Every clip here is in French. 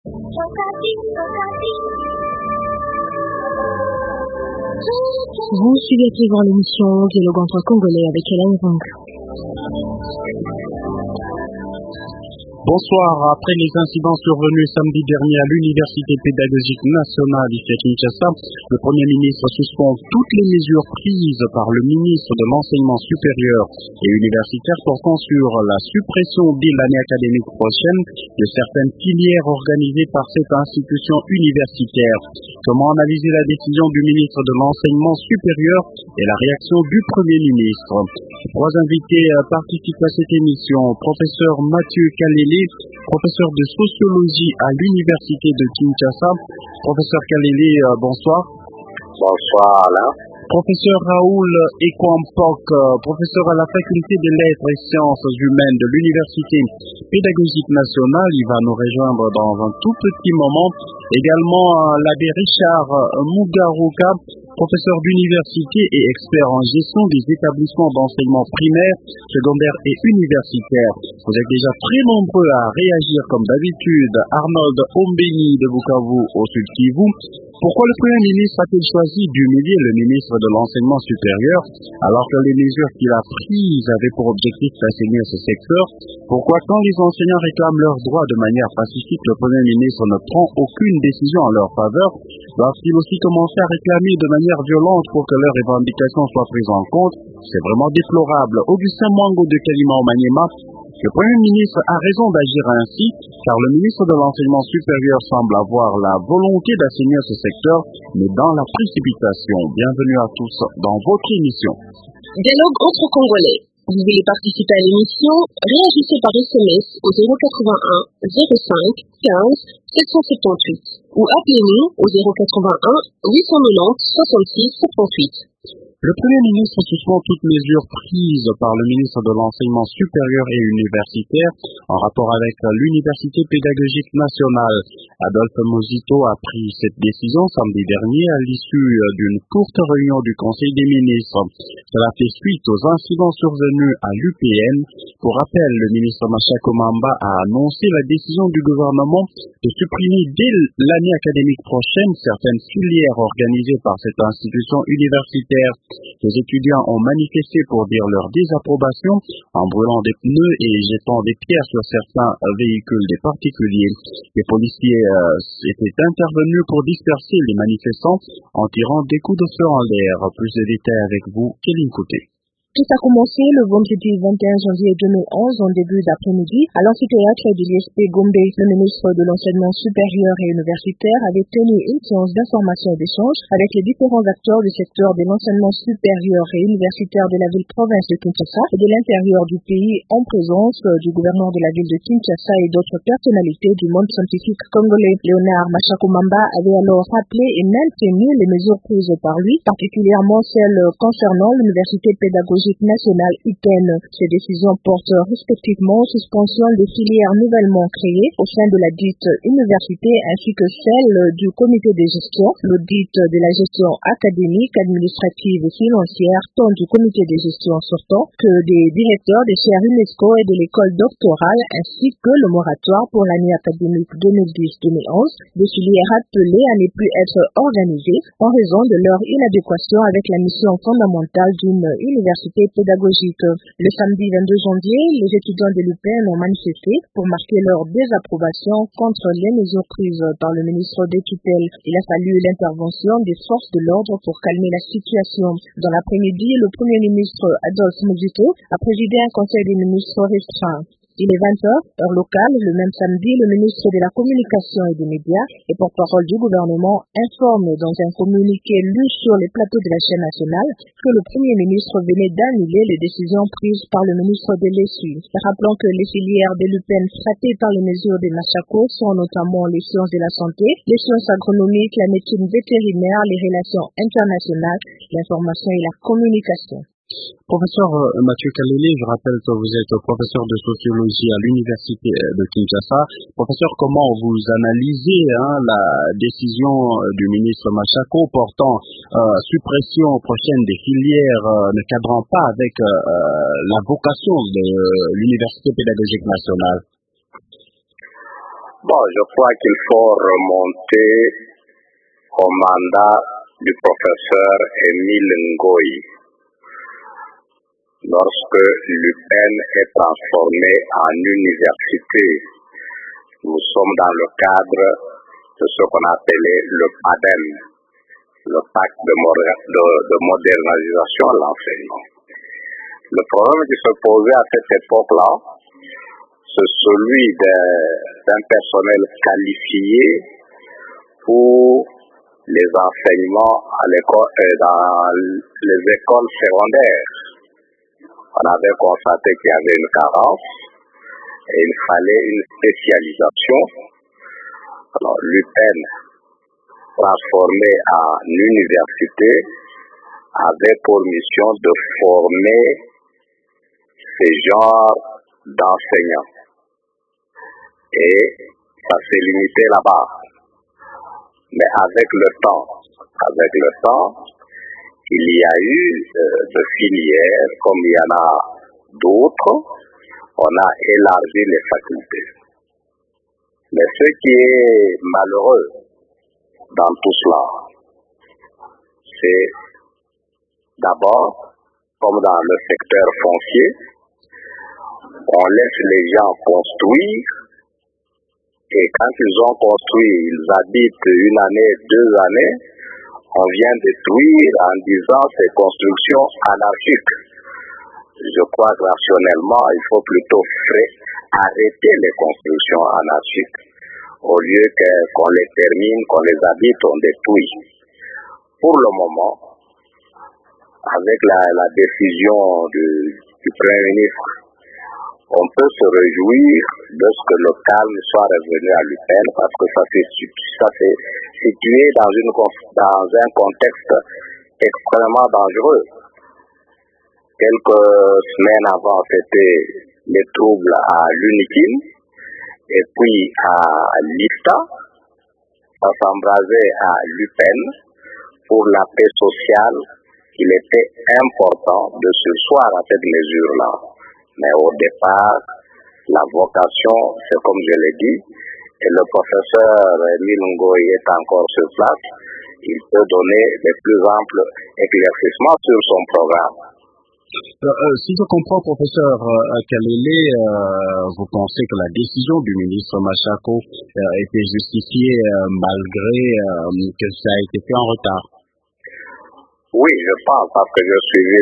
Vous suivez à présent l'émission Dialogue entre Congolais avec Hélène Rong. Bonsoir. Après les incidents survenus samedi dernier à l'Université pédagogique nationale ici à Kinshasa, le Premier ministre suspend toutes les mesures prises par le ministre de l'Enseignement supérieur et universitaire portant sur la suppression dès l'année académique prochaine de certaines filières organisées par cette institution universitaire. Comment analyser la décision du ministre de l'Enseignement supérieur et la réaction du Premier ministre? Trois invités participent à cette émission. Professeur Mathieu Kalele, professeur de sociologie à l'Université de Kinshasa. Professeur Kalele, bonsoir. Bonsoir Alain. Professeur Raoul Ekwampok, professeur à la faculté des lettres et sciences humaines de l'Université pédagogique nationale. Il va nous rejoindre dans un tout petit moment. Également l'abbé Richard Mugaruka, professeur d'université et expert en gestion des établissements d'enseignement primaire, secondaire et universitaire. Vous êtes déjà très nombreux à réagir comme d'habitude. Arnold Ombeni de Bukavu au Sud Kivu. Pourquoi le Premier ministre a-t-il choisi d'humilier le ministre de l'Enseignement supérieur alors que les mesures qu'il a prises avaient pour objectif d'assainir ce secteur? Pourquoi quand les enseignants réclament leurs droits de manière pacifique, le Premier ministre ne prend aucune décision en leur faveur? Doivent-ils aussi commencer à réclamer de manière violente pour que leurs revendications soient prises en compte? C'est vraiment déplorable. Augustin Mwango de Kalima au Maniema. Le Premier ministre a raison d'agir ainsi, car le ministre de l'Enseignement supérieur semble avoir la volonté d'assainir ce secteur, mais dans la précipitation. Bienvenue à tous dans votre émission. Dialogue entre Congolais. Vous voulez participer à l'émission? Réagissez par SMS au 081 05 15 778 ou appelez-nous au 081 890 66 78. Le Premier ministre suspend toutes mesures prises par le ministre de l'Enseignement supérieur et universitaire en rapport avec l'Université pédagogique nationale. Adolphe Mozito a pris cette décision samedi dernier à l'issue d'une courte réunion du Conseil des ministres. Cela fait suite aux incidents survenus à l'UPN. Pour rappel, le ministre Machako Mamba a annoncé la décision du gouvernement de supprimer dès l'année académique prochaine certaines filières organisées par cette institution universitaire. Les étudiants ont manifesté pour dire leur désapprobation en brûlant des pneus et jetant des pierres sur certains véhicules des particuliers. Les policiers étaient intervenus pour disperser les manifestants en tirant des coups de feu en l'air. Plus de détails avec vous, Kéline Couté. Tout a commencé le vendredi 21 janvier 2011 en début d'après-midi à l'amphithéâtre de l'ISP Gombe. Le ministre de l'Enseignement supérieur et universitaire avait tenu une séance d'information et d'échange avec les différents acteurs du secteur de l'enseignement supérieur et universitaire de la ville-province de Kinshasa et de l'intérieur du pays en présence du gouverneur de la ville de Kinshasa et d'autres personnalités du monde scientifique congolais. Léonard Machako Mamba avait alors rappelé et maintenu les mesures prises par lui, particulièrement celles concernant l'université pédagogique nationale UPN. Ces décisions portent respectivement suspension des filières nouvellement créées au sein de la dite université ainsi que celle du comité de gestion, l'audit de la gestion académique, administrative et financière, tant du comité de gestion sortant que des directeurs des chaires UNESCO et de l'école doctorale ainsi que le moratoire pour l'année académique 2010-2011, des filières appelées à ne plus être organisées en raison de leur inadéquation avec la mission fondamentale d'une université pédagogique. Le samedi 22 janvier, les étudiants de l'UPN ont manifesté pour marquer leur désapprobation contre les mesures prises par le ministre des tutelles. Il a fallu l'intervention des forces de l'ordre pour calmer la situation. Dans l'après-midi, le Premier ministre Adolphe Mozito a présidé un conseil des ministres restreint. Il est 20h, heure locale, le même samedi, le ministre de la Communication et des Médias et porte-parole du gouvernement informe dans un communiqué lu sur les plateaux de la chaîne nationale que le Premier ministre venait d'annuler les décisions prises par le ministre de l'ESU. Rappelons que les filières de l'UPN frappées par les mesures des Machako sont notamment les sciences de la santé, les sciences agronomiques, la médecine vétérinaire, les relations internationales, l'information et la communication. Professeur Mathieu Kalele, je rappelle que vous êtes professeur de sociologie à l'Université de Kinshasa. Professeur, comment vous analysez la décision du ministre Machako portant suppression prochaine des filières ne cadrant pas avec la vocation de l'Université pédagogique nationale? Bon, je crois qu'il faut remonter au mandat du professeur Émile Ngoyi. Lorsque l'UPEN est transformée en université, nous sommes dans le cadre de ce qu'on appelait le PADEM, le pacte de modernisation de l'enseignement. Le problème qui se posait à cette époque-là, c'est celui d'un personnel qualifié pour les enseignements à l'école et dans les écoles secondaires. On avait constaté qu'il y avait une carence et il fallait une spécialisation. Alors l'UPEN, transformée en université, avait pour mission de former ces genres d'enseignants. Et ça s'est limité là-bas. Mais avec le temps, il y a eu de filières, comme il y en a d'autres, on a élargi les facultés. Mais ce qui est malheureux dans tout cela, c'est d'abord, comme dans le secteur foncier, on laisse les gens construire et quand ils ont construit, ils habitent une année, 2 années, on vient détruire en disant ces constructions anarchiques. Je crois que rationnellement, il faut plutôt arrêter les constructions anarchiques au lieu qu'on les termine, qu'on les habite, on détruit. Pour le moment, avec la décision du Premier ministre, on peut se réjouir de ce que le calme soit revenu à l'UPEN parce que ça s'est situé dans un contexte extrêmement dangereux. Quelques semaines avant, c'était les troubles à l'UNIKIN et puis à l'IFTA. Ça s'embrasait à l'UPEN pour la paix sociale. Il était important de se soir à cette mesure-là. Mais au départ, la vocation, c'est comme je l'ai dit, et le professeur Émile Ngoyi est encore sur place, il peut donner de plus amples éclaircissements sur son programme. Si je comprends, professeur Kalele, vous pensez que la décision du ministre Machako était justifiée malgré que ça a été fait en retard? Oui, je pense, parce que je suivis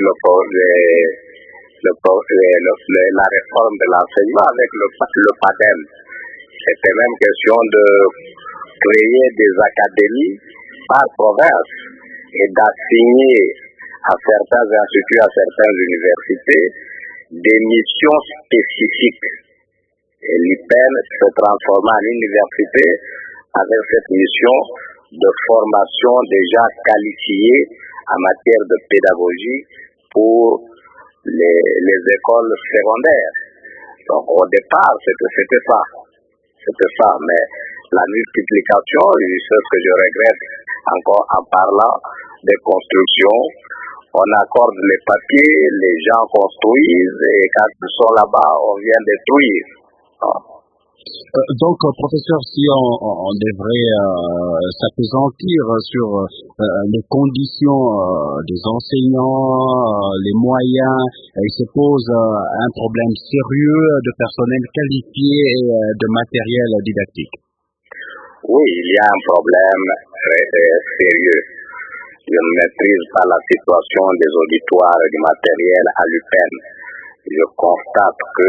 la réforme de l'enseignement avec le PADEM. C'était même question de créer des académies par province et d'assigner à certains instituts, à certaines universités, des missions spécifiques. Et l'UPEN se transforma en université avec cette mission de formation déjà qualifiée en matière de pédagogie pour les écoles secondaires. Donc au départ, c'était ça, mais la multiplication, c'est ce que je regrette encore en parlant des constructions. On accorde les papiers, les gens construisent et quand ils sont là-bas, on vient détruire. Donc, professeur, si on devrait s'appesantir sur les conditions des enseignants, les moyens, il se pose un problème sérieux de personnel qualifié et de matériel didactique. Oui, il y a un problème sérieux. Je ne maîtrise pas la situation des auditoires et du matériel à l'UPEN. Je constate que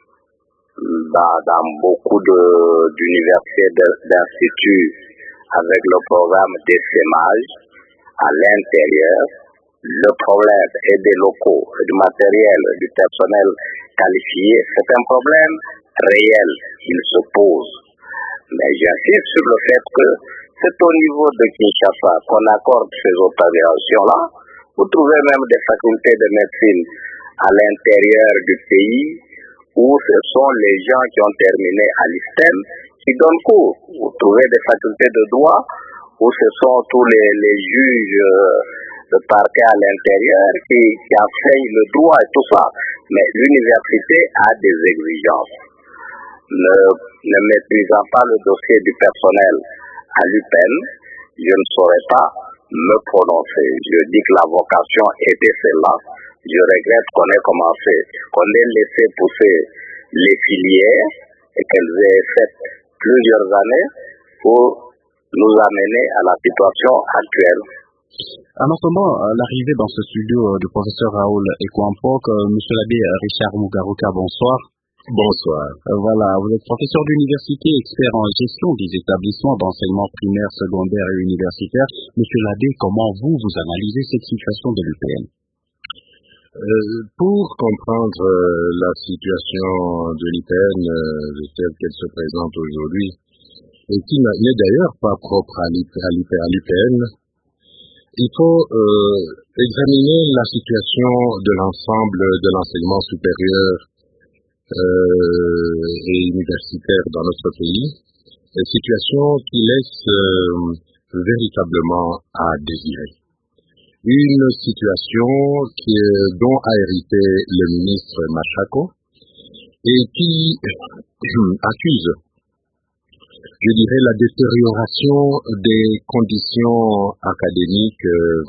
dans beaucoup d'universités, d'instituts, avec le programme d'essaimage à l'intérieur, le problème est des locaux, du matériel, du personnel qualifié. C'est un problème réel, il se pose. Mais j'insiste sur le fait que c'est au niveau de Kinshasa qu'on accorde ces autorisations-là. Vous trouvez même des facultés de médecine à l'intérieur du pays où ce sont les gens qui ont terminé à l'ISTEM qui donnent cours. Vous trouvez des facultés de droit où ce sont tous les juges de parquet à l'intérieur qui enseignent le droit et tout ça. Mais l'université a des exigences. ne maîtrisant pas le dossier du personnel à l'UPEN, je ne saurais pas me prononcer. Je dis que la vocation était celle-là. Je regrette qu'on ait commencé, qu'on ait laissé pousser les filières et qu'elles aient fait plusieurs années pour nous amener à la situation actuelle. En attendant l'arrivée dans ce studio du professeur Raoul Ekwampok, monsieur l'abbé Richard Mugaruka, bonsoir. Bonsoir. Voilà, vous êtes professeur d'université, expert en gestion des établissements d'enseignement primaire, secondaire et universitaire. Monsieur l'abbé, comment vous analysez cette situation de l'UPN? Pour comprendre la situation de l'UPN telle qu'elle se présente aujourd'hui, et qui n'est d'ailleurs pas propre à l'UPN, il faut examiner la situation de l'ensemble de l'enseignement supérieur et universitaire dans notre pays, une situation qui laisse véritablement à désirer. Une situation dont a hérité le ministre Machako et qui accuse, je dirais, la détérioration des conditions académiques,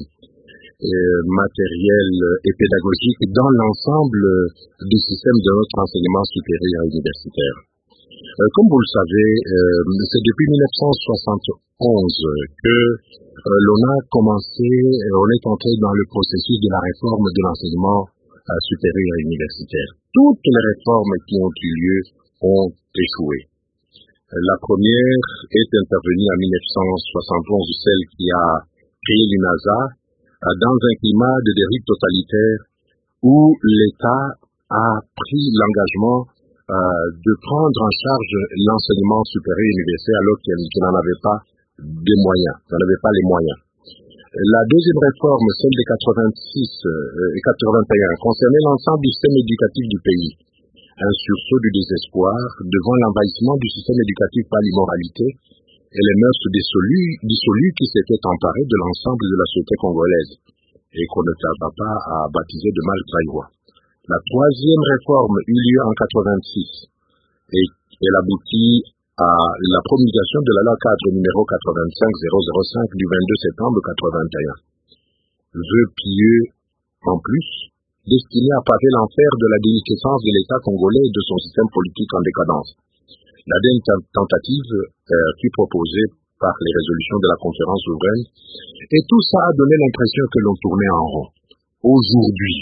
matérielles et pédagogiques dans l'ensemble du système de notre enseignement supérieur et universitaire. Comme vous le savez, c'est depuis 1971 que l'on a commencé, on est entré dans le processus de la réforme de l'enseignement supérieur et universitaire. Toutes les réformes qui ont eu lieu ont échoué. La première est intervenue en 1971, celle qui a créé l'UNASA, dans un climat de dérive totalitaire où l'État a pris l'engagement de prendre en charge l'enseignement supérieur et universitaire alors qu'il n'en avait pas des moyens, n'en avait pas les moyens. La deuxième réforme, celle de 86 et 81, concernait l'ensemble du système éducatif du pays. Un sursaut du désespoir devant l'envahissement du système éducatif par l'immoralité et les mœurs dissolues qui s'étaient emparées de l'ensemble de la société congolaise et qu'on ne tarda pas à baptiser de Mal-Traïwa. La troisième réforme eut lieu en 86 et elle aboutit à la promulgation de la loi cadre numéro 85-005 du 22 septembre 81. Vœux pieux en plus, destiné à paver l'enfer de la déliquescence de l'État congolais et de son système politique en décadence. La dernière tentative fut proposée par les résolutions de la conférence souveraine, et tout ça a donné l'impression que l'on tournait en rond. Aujourd'hui,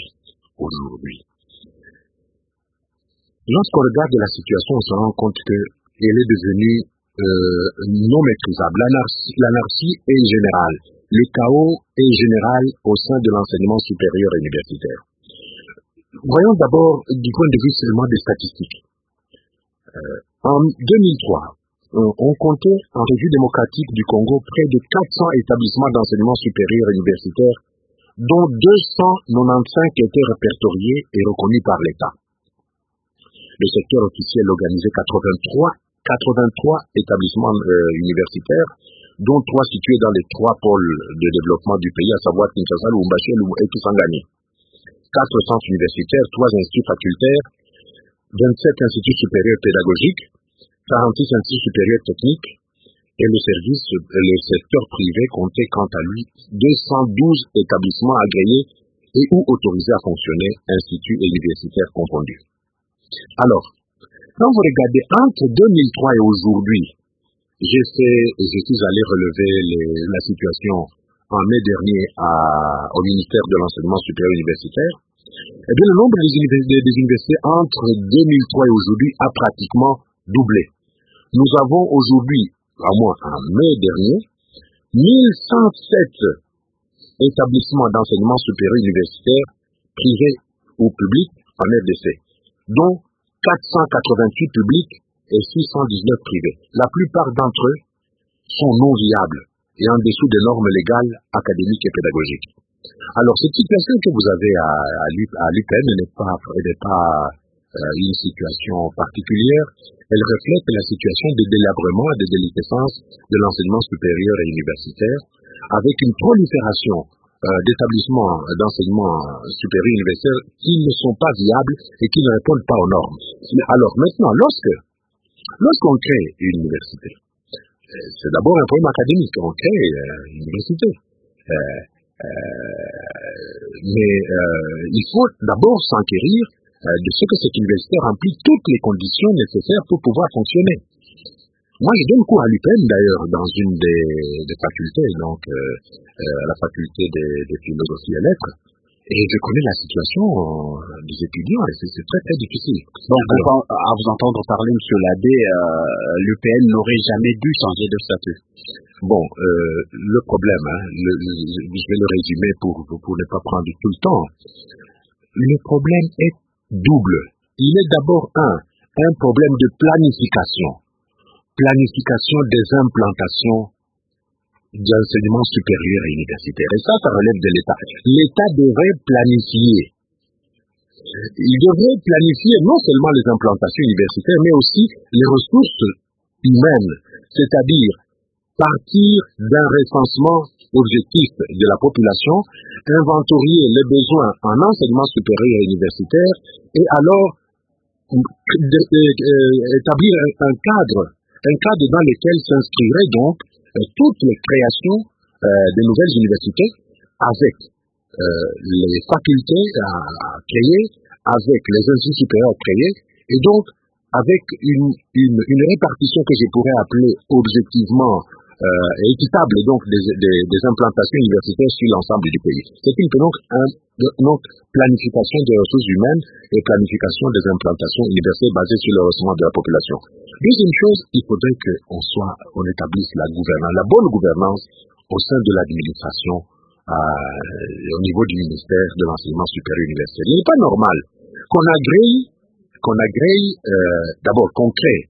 lorsqu'on regarde la situation, on se rend compte qu'elle est devenue non maîtrisable. L'anarchie est générale. Le chaos est général au sein de l'enseignement supérieur et universitaire. Voyons d'abord du point de vue seulement des statistiques. En 2003, on comptait en revue démocratique du Congo près de 400 établissements d'enseignement supérieur et universitaire, dont 295 étaient répertoriés et reconnus par l'État. Le secteur officiel organisait 83 établissements universitaires, dont 3 situés dans les 3 pôles de développement du pays, à savoir Kinshasa, Lubumbashi et Kisangani. 4 centres universitaires, 3 instituts facultaires, 27 instituts supérieurs pédagogiques, 46 instituts supérieurs techniques, et le secteur privé comptait quant à lui 212 établissements agréés et ou autorisés à fonctionner, instituts et universitaires confondus. Alors, quand vous regardez entre 2003 et aujourd'hui, je suis allé relever la situation en mai dernier au ministère de l'enseignement supérieur universitaire. Eh bien, le nombre des universités entre 2003 et aujourd'hui a pratiquement doublé. Nous avons aujourd'hui, à moins en mai dernier, 1107 établissements d'enseignement supérieur universitaire, privés ou publics, en RDC, dont 488 publics et 619 privés. La plupart d'entre eux sont non viables et en dessous des normes légales, académiques et pédagogiques. Alors, cette situation que vous avez à l'UPN n'est pas une situation particulière. Elle reflète la situation de délabrement et de déliquescence de l'enseignement supérieur et universitaire, avec une prolifération d'établissements d'enseignement supérieur et universitaire qui ne sont pas viables et qui ne répondent pas aux normes. Alors maintenant, lorsque Lorsqu'on crée une université, c'est d'abord un problème académique. On crée une université. Mais il faut d'abord s'enquérir de ce que cette université remplit toutes les conditions nécessaires pour pouvoir fonctionner. Moi, je donne cours à l'UPN d'ailleurs, dans une des facultés, donc la faculté des philosophies et lettres, et je connais la situation des étudiants, et c'est très très difficile. Donc, à vous entendre parler, M. Labbé, l'UPN n'aurait jamais dû changer de statut. Bon, le problème, je vais le résumer pour ne pas prendre tout le temps. Le problème est double. Il est d'abord un problème de planification des implantations d'enseignement supérieur et universitaire. Et ça relève de l'État. L'État devrait planifier. Il devrait planifier non seulement les implantations universitaires, mais aussi les ressources humaines, c'est-à-dire partir d'un recensement objectif de la population, inventorier les besoins en enseignement supérieur et universitaire, et alors établir un cadre dans lequel s'inscriraient donc toutes les créations de nouvelles universités avec les facultés à créer, avec les instituts supérieurs à créer, et donc avec une répartition que je pourrais appeler objectivement équitable donc des implantations universitaires sur l'ensemble du pays. C'est donc planification des ressources humaines et planification des implantations universitaires basées sur le recensement de la population. Deuxième chose, il faudrait qu'on établisse la bonne gouvernance au sein de l'administration au niveau du ministère de l'enseignement supérieur universitaire. Il n'est pas normal qu'on agrée d'abord qu'on crée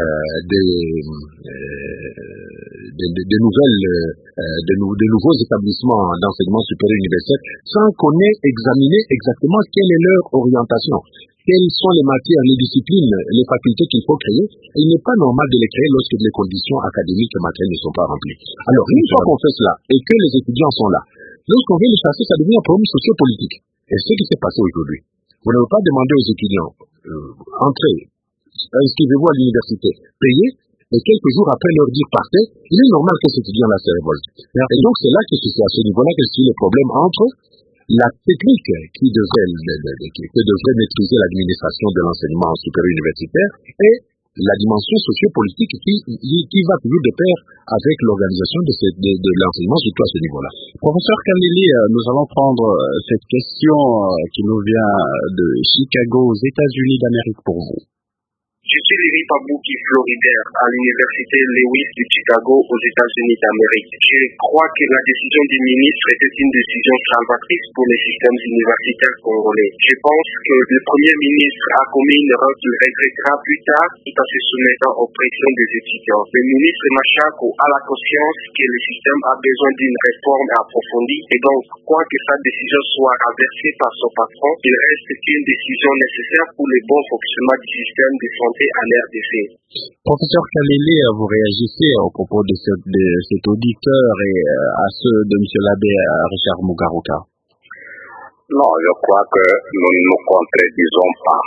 de nouveaux établissements d'enseignement supérieur universitaire sans qu'on ait examiné exactement quelle est leur orientation, quelles sont les matières, les disciplines, les facultés qu'il faut créer. Et il n'est pas normal de les créer lorsque les conditions académiques et matérielles ne sont pas remplies. Alors, une fois qu'on fait cela et que les étudiants sont là, lorsqu'on vient les chasser, ça devient un problème sociopolitique. Et c'est ce qui s'est passé aujourd'hui. Vous ne pouvez pas demander aux étudiants, entrez, inscrivez-vous à l'université, payez, et quelques jours après leur dire partez. Il est normal que ces étudiants-là se révoltent. Et donc c'est là que c'est à ce niveau-là que c'est le problème entre la technique que devrait maîtriser l'administration de l'enseignement supérieur universitaire et la dimension sociopolitique qui va toujours de pair avec l'organisation de l'enseignement, surtout à ce niveau-là. Professeur Kalili, nous allons prendre cette question qui nous vient de Chicago aux États-Unis d'Amérique pour vous. Je suis Lévi Pabouki, floridaire, à l'université Lewis de Chicago aux États-Unis d'Amérique. Je crois que la décision du ministre était une décision salvatrice pour les systèmes universitaires congolais. Je pense que le Premier ministre a commis une erreur qu'il regrettera plus tard tout en se soumettant aux pressions des étudiants. Le ministre Machako a la conscience que le système a besoin d'une réforme approfondie et donc, quoi que sa décision soit renversée par son patron, il reste une décision nécessaire pour le bon fonctionnement du système de santé en RDC. Professeur Kalili, vous réagissez au propos de cet auditeur et à ceux de M. Labbé Richard Mugaruka. Non, je crois que nous ne nous contredisons pas.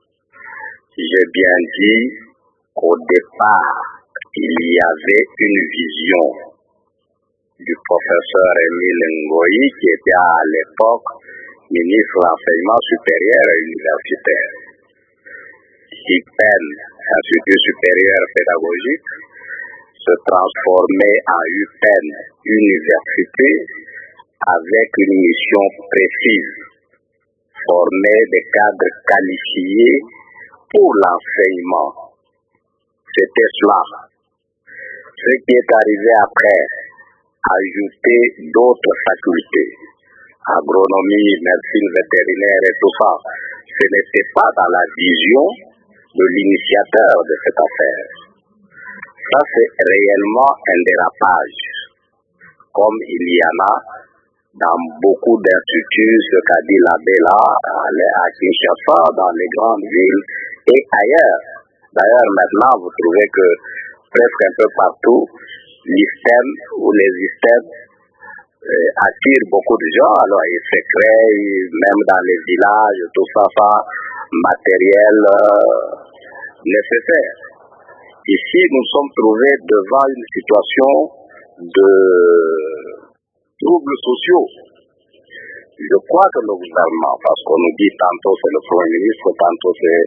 J'ai bien dit qu'au départ, il y avait une vision du professeur Émile Ngoyi, qui était à l'époque ministre de l'enseignement supérieur et universitaire. IPEN, Institut supérieur pédagogique, se transformait en UPEN, université, avec une mission précise, former des cadres qualifiés pour l'enseignement. C'était cela. Ce qui est arrivé après, ajouter d'autres facultés, agronomie, médecine vétérinaire et tout ça, ce n'était pas dans la vision de l'initiateur de cette affaire. Ça, c'est réellement un dérapage, comme il y en a dans beaucoup d'instituts, ce qu'a dit Labbé là, à Kinshasa, dans les grandes villes et ailleurs. D'ailleurs, maintenant, vous trouvez que presque un peu partout, l'ISTEM ou les ISTEM attirent beaucoup de gens. Alors, ils se créent, même dans les villages, tout ça, matériel nécessaire. Ici, nous sommes trouvés devant une situation de troubles sociaux. Je crois que le gouvernement, parce qu'on nous dit tantôt c'est le Premier ministre, tantôt c'est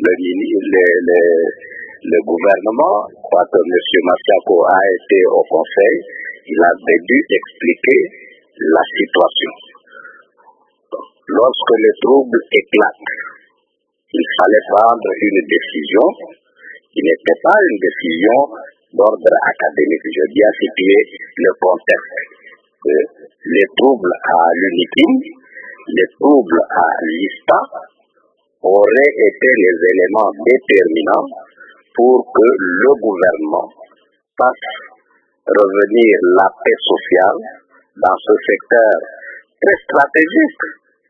le gouvernement, je crois que M. Masiako a été au Conseil, il avait dû expliquer la situation. Lorsque les troubles éclatent, il fallait prendre une décision qui n'était pas une décision d'ordre académique. Je dis à situer le contexte. Les troubles à l'UNIKIM, les troubles à l'ISTA auraient été les éléments déterminants pour que le gouvernement fasse revenir la paix sociale dans ce secteur très stratégique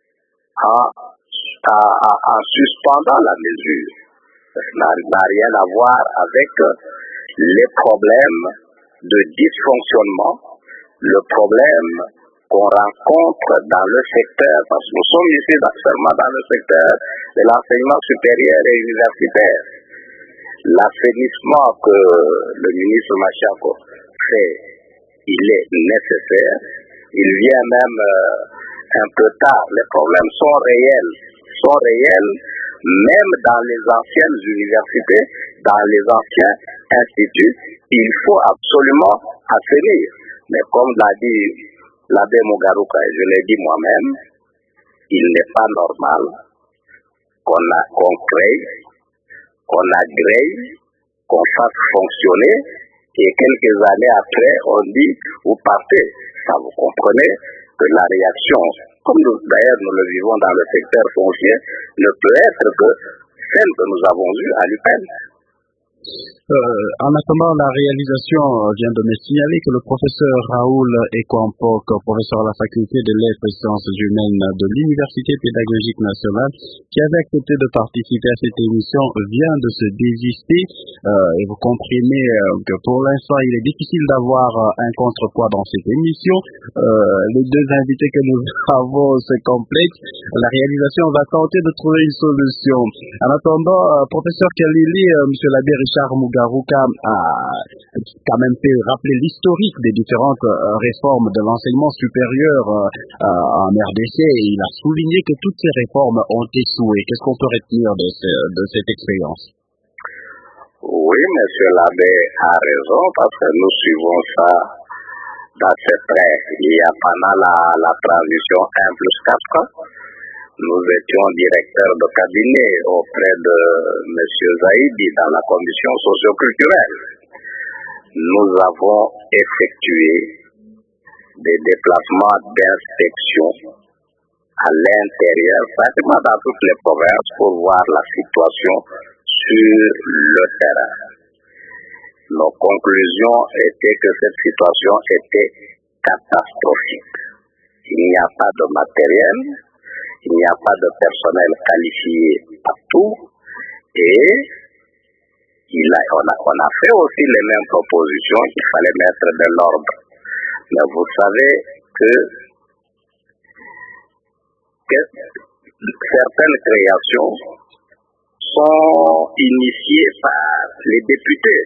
en suspendant la mesure. Ça n'a rien à voir avec les problèmes de dysfonctionnement, le problème qu'on rencontre dans le secteur, parce que nous sommes ici actuellement dans le secteur de l'enseignement supérieur et universitaire. L'assainissement que le ministre Masiako fait, il est nécessaire. Il vient même un peu tard. Les problèmes sont réels, même dans les anciennes universités, dans les anciens instituts. Il faut absolument assainir. Mais comme l'a dit l'abbé Mugaruka, et je l'ai dit moi-même, il n'est pas normal qu'on crée, qu'on agrée, qu'on fasse fonctionner, et quelques années après, on dit, vous partez. Ça, vous comprenez que la réaction, comme d'ailleurs nous le vivons dans le secteur foncier, ne peut être que celle que nous avons eue à l'UPEN. En attendant la réalisation, vient de me signaler que le professeur Raoul Ekwampok, professeur à la faculté des lettres et sciences humaines de l'Université pédagogique nationale, qui avait accepté de participer à cette émission, vient de se désister. Et vous comprenez que pour l'instant, il est difficile d'avoir un contrepoids dans cette émission. Les deux invités que nous avons se complètent. La réalisation va tenter de trouver une solution. En attendant, professeur Kalili, monsieur l'abbé Richard Mugaruka a quand même fait rappeler l'historique des différentes réformes de l'enseignement supérieur en RDC, et il a souligné que toutes ces réformes ont échoué. Qu'est-ce qu'on peut retenir de cette expérience? Oui, monsieur l'abbé a raison, parce que nous suivons ça d'assez près. Il y a pendant la transition 1+4, nous étions directeurs de cabinet auprès de M. Zaidi dans la commission socio-culturelle. Nous avons effectué des déplacements d'inspection à l'intérieur, pratiquement dans toutes les provinces, pour voir la situation sur le terrain. Nos conclusions étaient que cette situation était catastrophique. Il n'y a pas de matériel, il n'y a pas de personnel qualifié partout, et on a fait aussi les mêmes propositions qu'il fallait mettre de l'ordre. Mais vous savez que certaines créations sont initiées par les députés.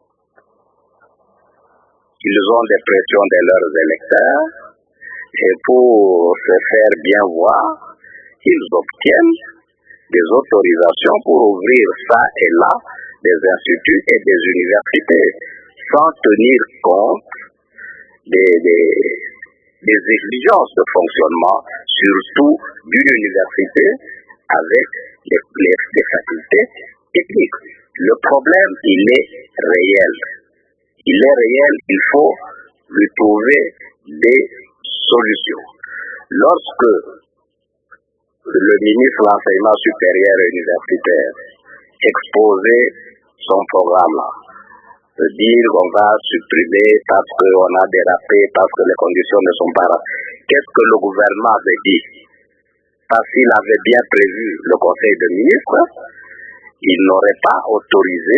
Ils ont des pressions de leurs électeurs, et pour se faire bien voir, ils obtiennent des autorisations pour ouvrir ça et là des instituts et des universités, sans tenir compte des exigences de fonctionnement, surtout d'une université avec les facultés techniques. Le problème, il est réel. Il faut lui trouver des solutions. Lorsque le ministre de l'Enseignement supérieur et universitaire exposait son programme, de dire qu'on va supprimer parce qu'on a dérapé, parce que les conditions ne sont pas là. Qu'est-ce que le gouvernement avait dit? Parce qu'il avait bien prévu le Conseil des ministres, il n'aurait pas autorisé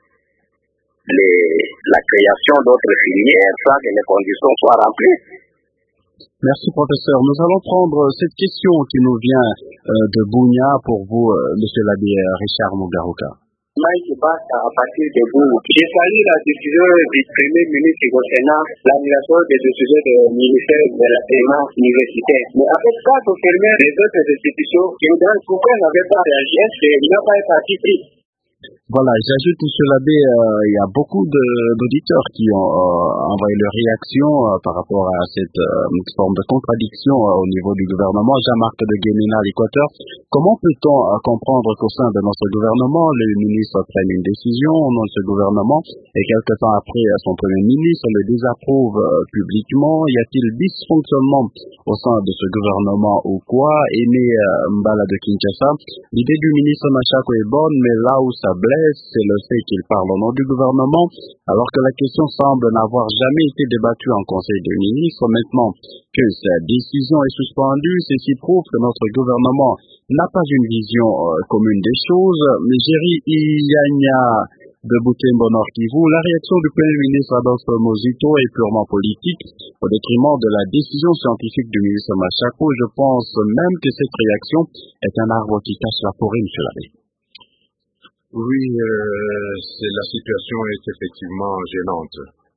la création d'autres filières sans que les conditions soient remplies. Merci, professeur. Nous allons prendre cette question qui nous vient de Bunia pour vous, monsieur l'abbé Richard Mugaruka. Mike Basta à partir de vous. J'ai salué la décision du Premier ministre concernant l'annulation des décisions du ministère de l'enseignement universitaire. Mais en fait, quand on fermait les autres institutions, je me demande pourquoi on n'avait pas réagi. Est-ce qu'il n'a pas été parti pris? Voilà, j'ajoute M. Labbé, il y a beaucoup d'auditeurs qui ont envoyé leur réaction par rapport à cette forme de contradiction au niveau du gouvernement. Jean-Marc de Guémena, l'Équateur. Comment peut-on comprendre qu'au sein de notre gouvernement, les ministres prennent une décision au nom de ce gouvernement et quelque temps après, son Premier ministre le désapprouve publiquement? Y a-t-il dysfonctionnement au sein de ce gouvernement ou quoi? Aimé Mbala de Kinshasa, l'idée du ministre Machako est bonne, mais là où ça blesse, c'est le fait qu'il parle au nom du gouvernement, alors que la question semble n'avoir jamais été débattue en Conseil des ministres. Maintenant que sa décision est suspendue, ceci prouve que notre gouvernement n'a pas une vision commune des choses. Mais Jerry Iyanya de Butembo Nord Kivu, la réaction du Premier ministre Adolphe Muzito est purement politique, au détriment de la décision scientifique du ministre Machako. Je pense même que cette réaction est un arbre qui cache la forêt, M. Labbé. Oui, la situation est effectivement gênante,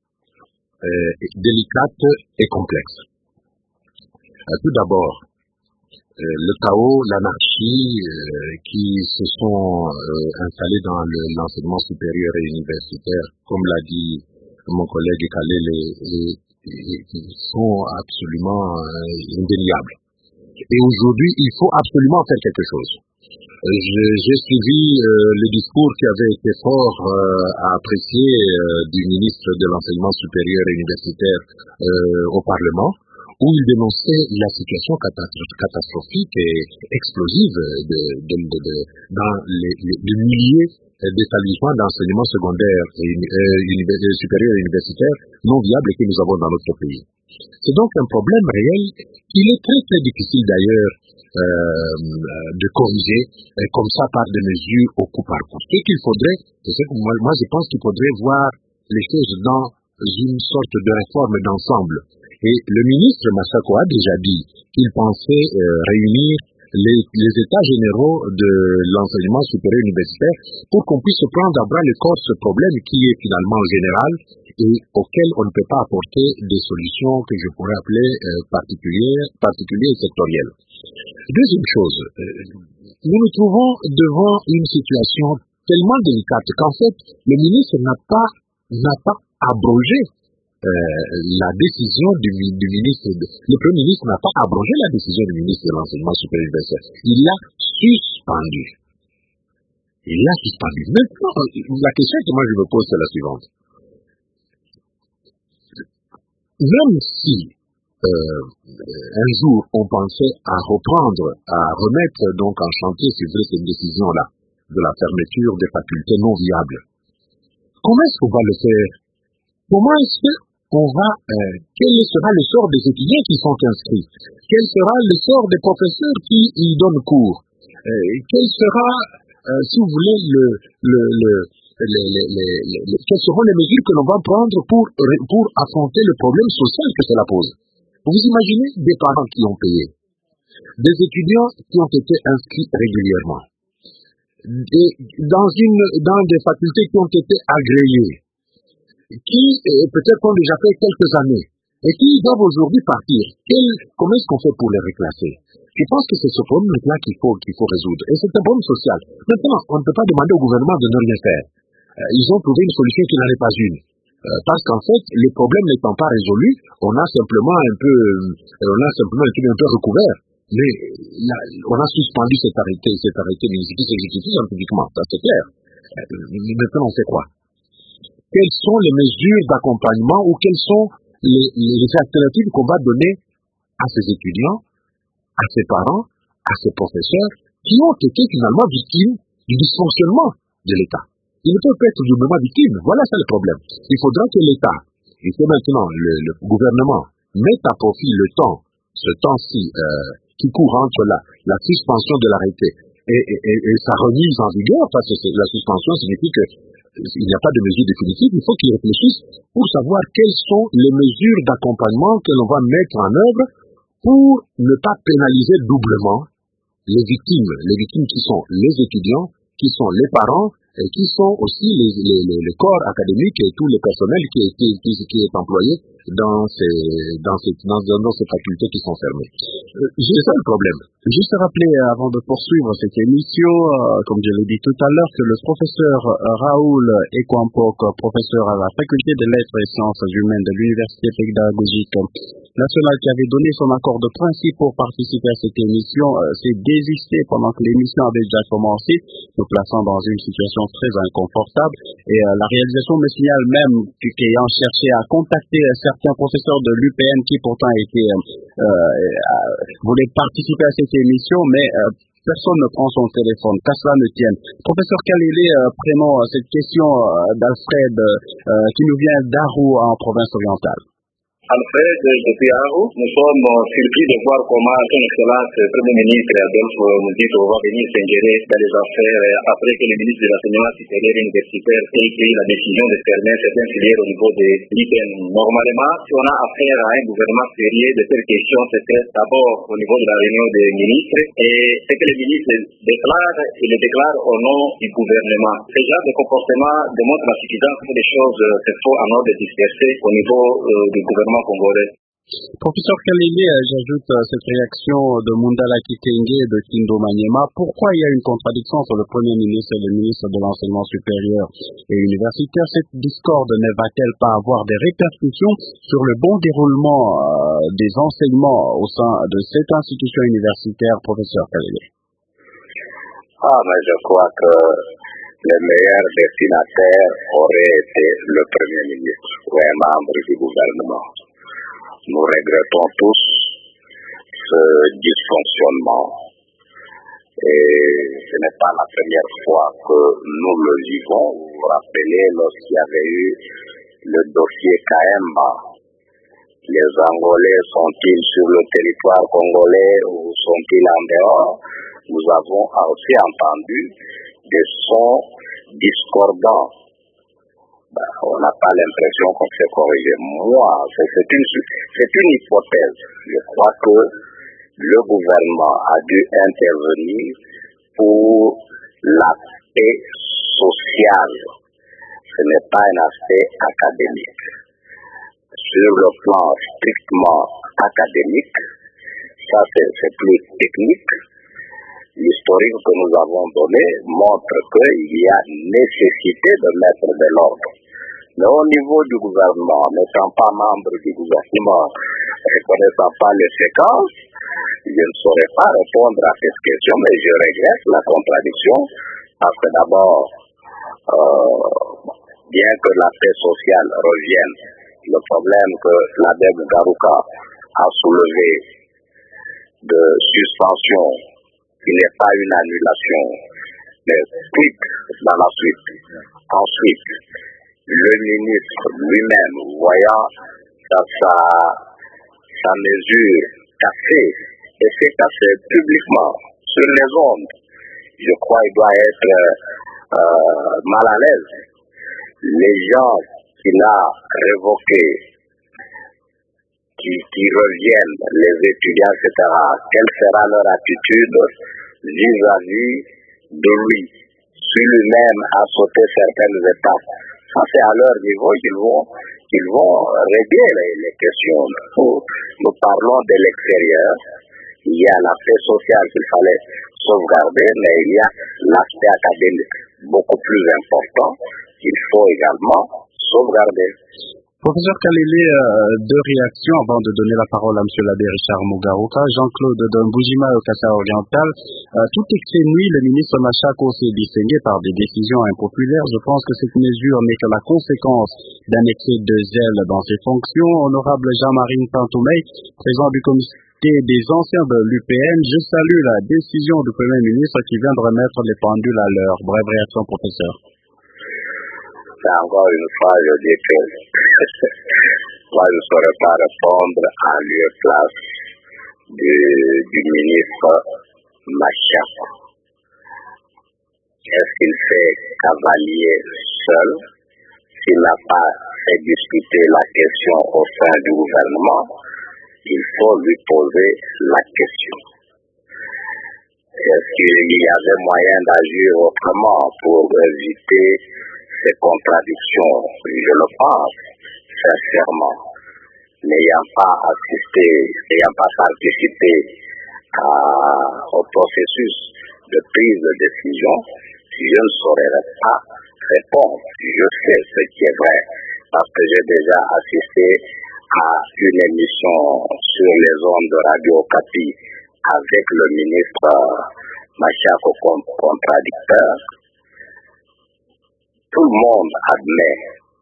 délicate et complexe. Tout d'abord, le chaos, l'anarchie qui se sont installés dans l'enseignement supérieur et universitaire, comme l'a dit mon collègue Kalele, sont absolument indéniables. Et aujourd'hui, il faut absolument faire quelque chose. J'ai suivi le discours qui avait été fort apprécié du ministre de l'enseignement supérieur et universitaire au Parlement, où il dénonçait la situation catastrophique et explosive dans les milliers d'établissements d'enseignement secondaire et supérieur et universitaire non viables que nous avons dans notre pays. C'est donc un problème réel. Il est très très difficile d'ailleurs de corriger comme ça par des mesures au coup par coup. Ce qu'il faudrait, c'est que moi je pense qu'il faudrait voir les choses dans une sorte de réforme d'ensemble. Et le ministre Machako a déjà dit qu'il pensait réunir les états généraux de l'enseignement supérieur universitaire pour qu'on puisse prendre à bras le corps ce problème qui est finalement général et auquel on ne peut pas apporter des solutions que je pourrais appeler particulières et sectorielles. Deuxième chose, nous nous trouvons devant une situation tellement délicate qu'en fait, le ministre n'a pas abrogé la décision du ministre, le Premier ministre n'a pas abrogé la décision du ministre de l'enseignement supérieur universel. Il l'a suspendu. Maintenant, la question que moi je me pose, c'est la suivante. Même si un jour on pensait à remettre donc en chantier, si vous voulez, cette décision-là, de la fermeture des facultés non viables, comment est-ce qu'on va le faire? Comment est-ce qu'on va, quel sera le sort des étudiants qui sont inscrits? Quel sera le sort des professeurs qui y donnent cours? Quel sera, si vous voulez, quelles seront les mesures que l'on va prendre pour affronter le problème social que cela pose? Vous imaginez des parents qui ont payé, des étudiants qui ont été inscrits régulièrement, et dans des facultés qui ont été agréées, qui peut-être ont déjà fait quelques années, et qui doivent aujourd'hui partir. Comment est-ce qu'on fait pour les reclasser? Je pense que c'est ce problème-là qu'il faut résoudre. Et c'est un problème social. Maintenant, on ne peut pas demander au gouvernement de ne rien faire. Ils ont trouvé une solution qui n'en est pas une. Parce qu'en fait, le problème n'étant pas résolu, on a simplement un peu recouvert. Mais on a suspendu cet arrêté municipal exécutif scientifiquement, ça c'est clair. Maintenant, on fait quoi? Quelles sont les mesures d'accompagnement ou quelles sont les alternatives qu'on va donner à ces étudiants, à ces parents, à ces professeurs qui ont été finalement victimes du dysfonctionnement de l'État? Ils ne peuvent pas être doublement victimes. Voilà ça le problème. Il faudra que l'État, et que maintenant le gouvernement, mette à profit ce temps-ci qui court entre la suspension de l'arrêté et sa remise en vigueur, parce que la suspension signifie qu'il n'y a pas de mesure définitive. Il faut qu'ils réfléchissent pour savoir quelles sont les mesures d'accompagnement que l'on va mettre en œuvre pour ne pas pénaliser doublement les victimes qui sont les étudiants, qui sont les parents qui sont aussi les corps académiques et tous les personnels qui est employé dans ces facultés qui sont fermées. C'est ça le problème. Juste rappeler, avant de poursuivre cette émission, comme je l'ai dit tout à l'heure, que le professeur Raoul Ekwampok, professeur à la faculté des lettres et sciences humaines de l'Université pédagogique nationale, qui avait donné son accord de principe pour participer à cette émission, s'est désisté pendant que l'émission avait déjà commencé, nous plaçant dans une situation très inconfortable. Et la réalisation me signale même qu'ayant cherché à contacter certains professeurs de l'UPN qui pourtant voulaient participer à cette émission, mais personne ne prend son téléphone, qu'à cela ne tienne. Professeur Kalele, prenons cette question d'Alfred qui nous vient d'Arou en province orientale. Alfred, depuis Arou, nous sommes surpris de voir comment son Excellence Premier ministre Adolphe Muzito va venir s'ingérer dans les affaires après que le ministre de l'Enseignement supérieur et universitaire ait pris la décision de fermer certaines filières au niveau de l'IPN. Normalement, si on a affaire à un gouvernement sérieux de telles questions, c'était d'abord au niveau de la réunion des ministres et ce que les ministres déclarent, ils le déclarent au nom du gouvernement. Ce genre de comportement démontre la suffisance que les choses se font en ordre de disperser au niveau du gouvernement congolais. Professeur Kalele, j'ajoute cette réaction de Mundala Kitenge et de Kindo Maniema. Pourquoi il y a une contradiction entre le Premier ministre et le ministre de l'Enseignement supérieur et universitaire? Cette discorde ne va-t-elle pas avoir des répercussions sur le bon déroulement des enseignements au sein de cette institution universitaire, professeur Kalele? Mais je crois que le meilleur destinataire aurait été le Premier ministre ou un membre du gouvernement. Nous regrettons tous ce dysfonctionnement et ce n'est pas la première fois que nous le vivons. Vous vous rappelez lorsqu'il y avait eu le dossier Kaemba, les Angolais sont-ils sur le territoire congolais ou sont-ils en dehors? Nous avons aussi entendu des sons discordants. On n'a pas l'impression qu'on s'est corrigé. Moi, c'est une hypothèse. Je crois que le gouvernement a dû intervenir pour l'aspect social. Ce n'est pas un aspect académique. Sur le plan strictement académique, ça c'est plus technique. L'historique que nous avons donné montre qu'il y a nécessité de mettre de l'ordre. Mais au niveau du gouvernement, n'étant pas membre du gouvernement, ne connaissant pas les séquences, je ne saurais pas répondre à cette question, mais je regrette la contradiction, parce que d'abord, bien que la paix sociale revienne, le problème que l'ADEB Garouka a soulevé de suspension, qui n'est pas une annulation, mais quitte dans la suite. Ensuite, le ministre lui-même, voyant sa mesure cassée, et s'est cassé publiquement sur les ondes, je crois qu'il doit être mal à l'aise. Les gens qu'il a révoqués, qui reviennent, les étudiants, etc., quelle sera leur attitude vis-à-vis de lui, si lui-même a sauté certaines étapes? Ça, c'est à leur niveau qu'ils vont régler les questions. Nous parlons de l'extérieur. Il y a l'aspect social qu'il fallait sauvegarder, mais il y a l'aspect académique beaucoup plus important qu'il faut également sauvegarder. Professeur Kalele, deux réactions avant de donner la parole à M. l'abbé Richard Mugaruka. Jean-Claude Mboujima au Kassa oriental. Tout excès nuit, le ministre Machako s'est distingué par des décisions impopulaires. Je pense que cette mesure n'est que la conséquence d'un excès de zèle dans ses fonctions. Honorable Jean-Marie Pantoumey, président du comité des anciens de l'UPN, je salue la décision du Premier ministre qui vient de remettre les pendules à l'heure. Brève réaction, professeur. Encore une fois, je dis que moi, je ne saurais pas répondre à lieu et place du ministre Machako. Est-ce qu'il fait cavalier seul? S'il n'a pas fait discuter la question au sein du gouvernement, il faut lui poser la question. Est-ce qu'il y avait moyen d'agir autrement pour éviter ces contradictions? Je le pense, sincèrement. N'ayant pas participé au processus de prise de décision, je ne saurais pas répondre. Je sais ce qui est vrai, parce que j'ai déjà assisté à une émission sur les ondes de Radio Okapi avec le ministre Machako contradicteur. Tout le monde admet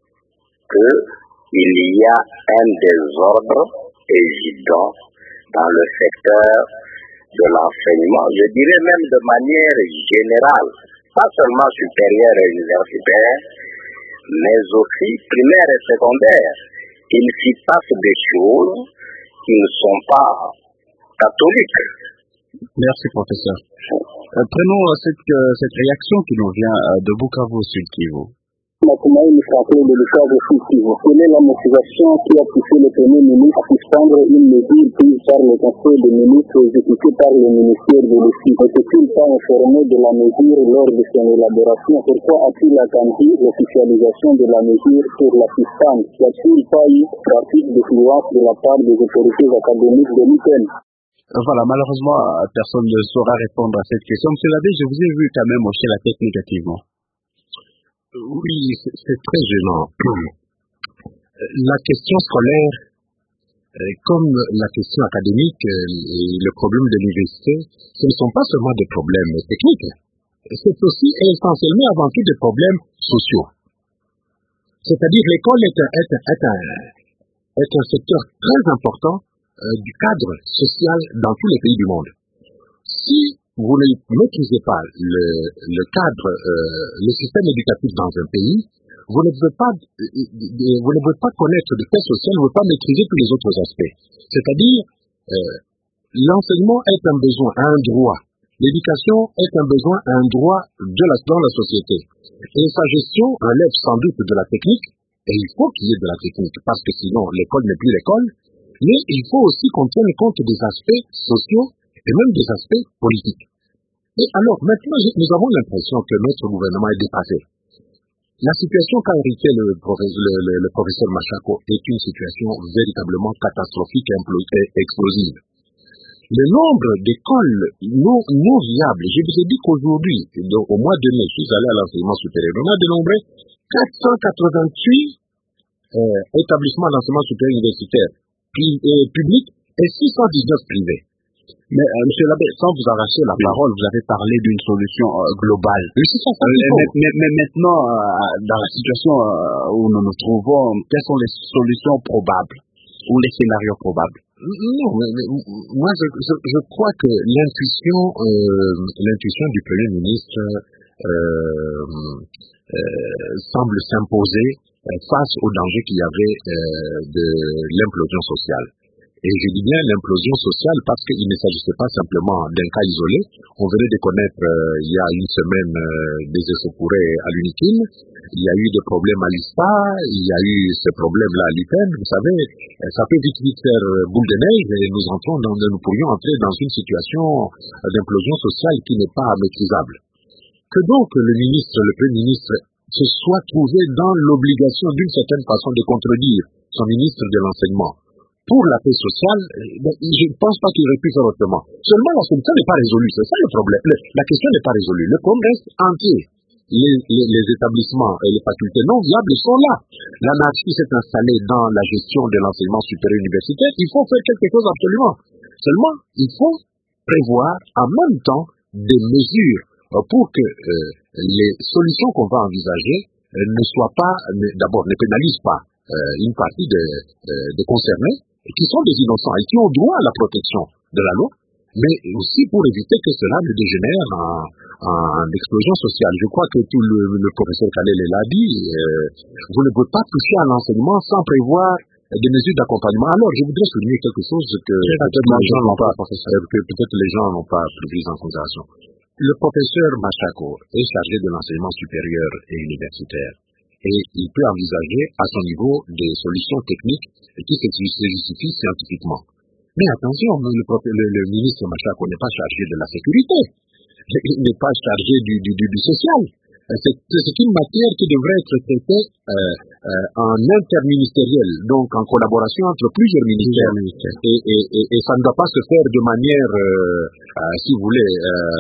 qu'il y a un désordre évident dans le secteur de l'enseignement, je dirais même de manière générale, pas seulement supérieure et universitaire, mais aussi primaire et secondaire. Il s'y passe des choses qui ne sont pas catholiques. Merci, professeur. Prenons cette réaction qui nous vient de Bukavu Sud Kivu. Matumaini Franklin de Bukavu Sud Kivu. Quelle est la motivation qui a poussé le Premier ministre à suspendre une mesure prise par le Conseil des ministres exécutée par le ministère de l'État? N'était-il pas informé de la mesure lors de son élaboration? Pourquoi a-t-il attendu l'officialisation de la mesure pour la suspendre? Y a-t-il pas eu pratique d'influence de la part des autorités académiques de l'UPEN? Voilà, malheureusement, personne ne saura répondre à cette question. Monsieur l'abbé, je vous ai vu quand même hocher la tête négativement. Oui, c'est très gênant. La question scolaire, comme la question académique et le problème de l'université, ce ne sont pas seulement des problèmes techniques, c'est aussi essentiellement avant tout des problèmes sociaux. C'est-à-dire l'école est un secteur très important du cadre social dans tous les pays du monde. Si vous ne maîtrisez pas le cadre, le système éducatif dans un pays, vous ne pouvez pas connaître le fait social, vous ne pouvez pas maîtriser tous les autres aspects. C'est-à-dire, l'enseignement est un besoin, un droit. L'éducation est un besoin, un droit dans la société. Et sa gestion relève sans doute de la technique, et il faut qu'il y ait de la technique, parce que sinon l'école n'est plus l'école, mais il faut aussi qu'on tienne compte des aspects sociaux et même des aspects politiques. Et alors, maintenant, nous avons l'impression que notre gouvernement est dépassé. La situation qu'a hérité le professeur Machako est une situation véritablement catastrophique et explosive. Le nombre d'écoles non viables, je vous ai dit qu'aujourd'hui, au mois de mai, je suis allé à l'enseignement supérieur, on a dénombré 488 établissements d'enseignement supérieur universitaire publics et 619 privés. Mais monsieur l'abbé, sans vous arracher la parole, vous avez parlé d'une solution globale. Mais maintenant, dans la situation où nous nous trouvons, quelles sont les solutions probables ou les scénarios probables? Non, mais moi je crois que l'intuition du Premier ministre semble s'imposer face au danger qu'il y avait de l'implosion sociale. Et je dis bien l'implosion sociale parce qu'il ne s'agissait pas simplement d'un cas isolé. On venait de connaître il y a une semaine des échauffourées à l'UNIKIL. Il y a eu des problèmes à l'ISPA, il y a eu ces problèmes-là à l'UPEN. Vous savez, ça peut vite faire boule de neige et nous pourrions entrer dans une situation d'implosion sociale qui n'est pas maîtrisable. Que donc le Premier ministre se soit trouvé dans l'obligation d'une certaine façon de contredire son ministre de l'enseignement pour la paix sociale, je ne pense pas qu'il aurait pu faire autrement. Seulement la solution n'est pas résolue, c'est ça le problème. La question n'est pas résolue. Le problème reste entier. Les établissements et les facultés non viables sont là. L'anarchie s'est installée dans la gestion de l'enseignement supérieur universitaire. Il faut faire quelque chose absolument. Seulement, il faut prévoir en même temps des mesures pour que les solutions qu'on va envisager ne soient pas, d'abord, ne pénalisent pas une partie des concernés qui sont des innocents et qui ont droit à la protection de la loi, mais aussi pour éviter que cela ne dégénère en explosion sociale. Je crois que tout le professeur Kalele l'a dit, vous ne pouvez pas toucher à l'enseignement sans prévoir des mesures d'accompagnement. Alors, je voudrais souligner quelque chose que peut-être les gens n'ont pas pris en considération. Le professeur Machako est chargé de l'enseignement supérieur et universitaire. Et il peut envisager à son niveau des solutions techniques qui se justifient scientifiquement. Mais attention, le ministre Machako n'est pas chargé de la sécurité. Il n'est pas chargé du social. C'est une matière qui devrait être traitée en interministériel, donc en collaboration entre plusieurs ministères. Et ça ne doit pas se faire de manière, si vous voulez,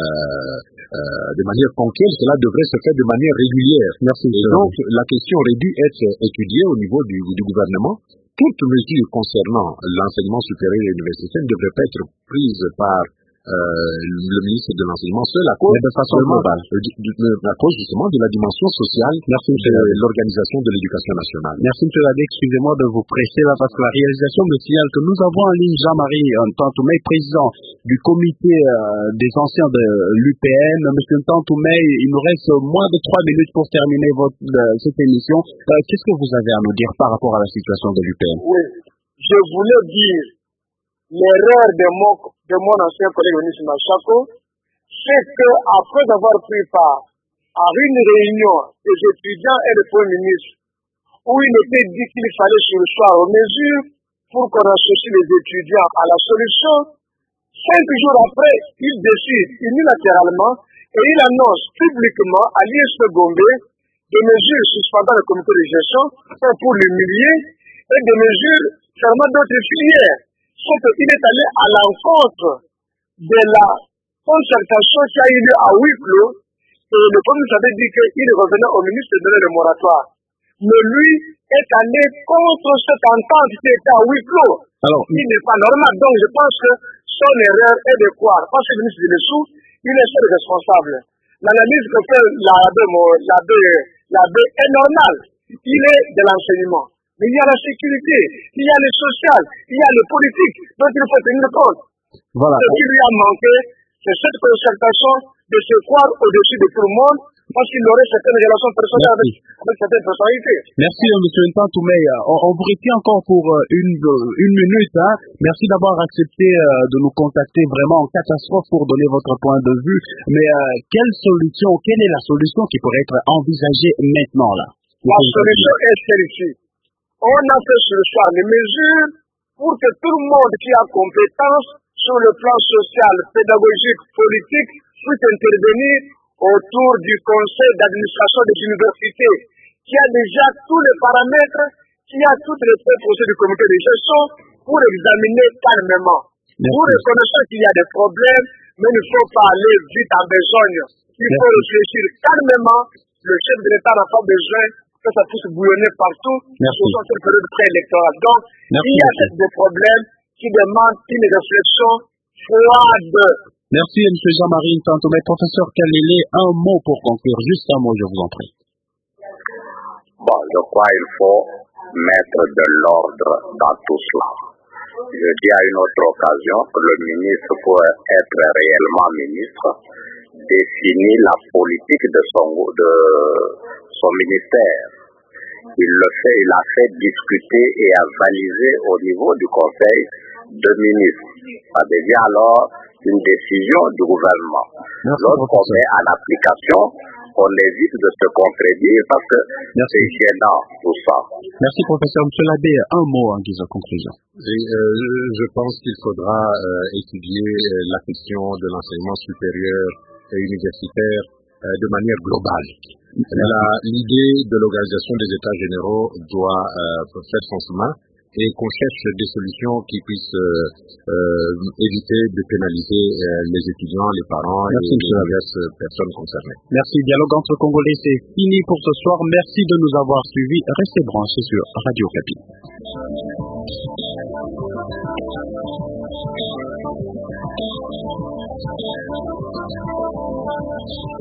de manière ponctuelle, cela devrait se faire de manière régulière. Et donc, la question aurait dû être étudiée au niveau du gouvernement. Toute mesure concernant l'enseignement supérieur et universitaire ne devrait pas être prise par le ministre de l'enseignement seul à cause de façon globale, à cause justement de la dimension sociale de l'organisation de l'éducation nationale. Merci M. Ladé, excusez-moi de vous presser là parce que la réalisation me signale que nous avons en ligne Jean-Marie Ntantoumé, président du comité des anciens de l'UPN. Monsieur Ntantoumé, il nous reste moins de 3 minutes pour terminer cette émission. Qu'est-ce que vous avez à nous dire par rapport à la situation de l'UPN? Oui, je voulais dire l'erreur de mon ancien collègue ministre Machako, c'est qu'après avoir pris part à une réunion des étudiants et des premiers ministres, où il était dit qu'il fallait surseoir aux mesures pour qu'on associe les étudiants à la solution, 5 jours après, il décide unilatéralement et il annonce publiquement à l'ISP Gombe des mesures suspendant le comité de gestion pour l'humilier et des mesures fermant d'autres filières. Sauf qu'il est allé à l'encontre de la concertation qui a eu lieu à huis clos et le Premier ministre avait dit qu'il revenait au ministre de donner le moratoire. Mais lui est allé contre cette entente qui était à huis clos. Alors, il n'est pas normal. Donc je pense que son erreur est de croire. Parce que le ministre de Dessous, il est seul responsable. L'analyse que fait l'abbé est normale. Il est de l'enseignement. Mais il y a la sécurité, il y a le social, il y a le politique, dont il faut tenir compte. Voilà. Ce qui lui a manqué, c'est cette concertation de se croire au-dessus de tout le monde, parce qu'il aurait certaines relations personnelles avec certaines personnalités. Merci, M. Ntantoumé. On vous retient encore pour une minute. Merci d'avoir accepté de nous contacter vraiment en catastrophe pour donner votre point de vue. Mais quelle est la solution qui pourrait être envisagée maintenant là? La solution est celle-ci. On a fait sur ça les mesures pour que tout le monde qui a compétence sur le plan social, pédagogique, politique puisse intervenir autour du conseil d'administration des universités qui a déjà tous les paramètres, qui a toutes les propositions du comité de gestion pour examiner calmement. Pour reconnaître qu'il y a des problèmes, mais il ne faut pas aller vite en besogne. Il faut réfléchir calmement. Le chef de l'État n'a pas besoin que ça puisse bouillonner partout sur cette période préélectorale. Donc, il y a des problèmes qui demandent une réflexion froide. Merci, M. Jean-Marie Ntantoumé. Professeur Kalele, un mot pour conclure. Juste un mot, je vous en prie. Bon, je crois qu'il faut mettre de l'ordre dans tout cela. Je dis à une autre occasion que le ministre, pour être réellement ministre, définit la politique de son ministère. Il a fait discuter et avaliser au niveau du Conseil de ministres. Ça devient alors une décision du gouvernement. Lorsqu'on met en application, on évite de se contredire parce que c'est gênant tout ça. Merci professeur. M. Ladé, un mot en guise de conclusion. Je pense qu'il faudra étudier la question de l'enseignement supérieur et universitaire de manière globale. L'idée de l'organisation des États généraux doit faire son chemin et qu'on cherche des solutions qui puissent éviter de pénaliser les étudiants, les parents et les diverses personnes concernées. Merci. Dialogue entre Congolais, c'est fini pour ce soir. Merci de nous avoir suivis. Restez branchés sur Radio Okapi.